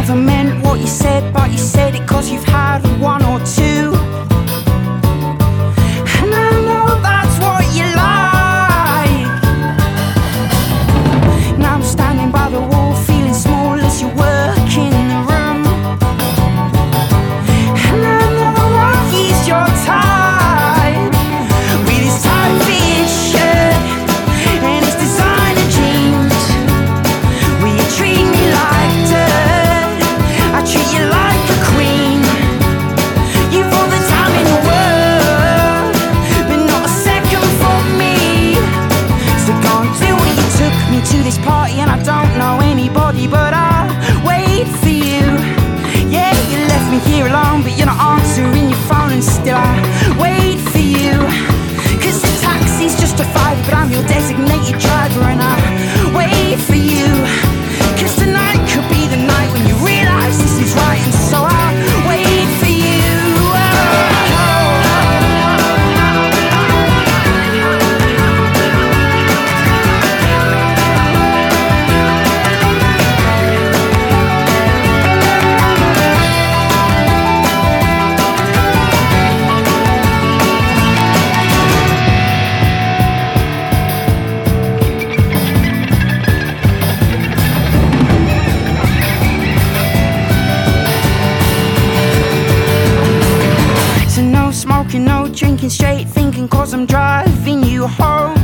never meant what you said, but you said it 'cause you've had one or two. And I know that's what you like. Now I'm standing by the wall, feeling small as you work in the room. And I know I've eased your time with his tight fit shirt and his designer jeans. Will you treat me like dirt? I treat you like a queen. You've all the time in the world, but not a second for me. So go and do what you took me to this party, and I don't know anybody, but I'll wait for you. Yeah, you left me here alone, but you're not answering your phone, and still I wait for you. 'Cause the taxi's justified, but I'm your designated driver, and I wait for you. 'Cause tonight could be the night when you realize this is right, and so I wait for you. So no smoking, no drinking, straight thinking, 'cause I'm driving you home.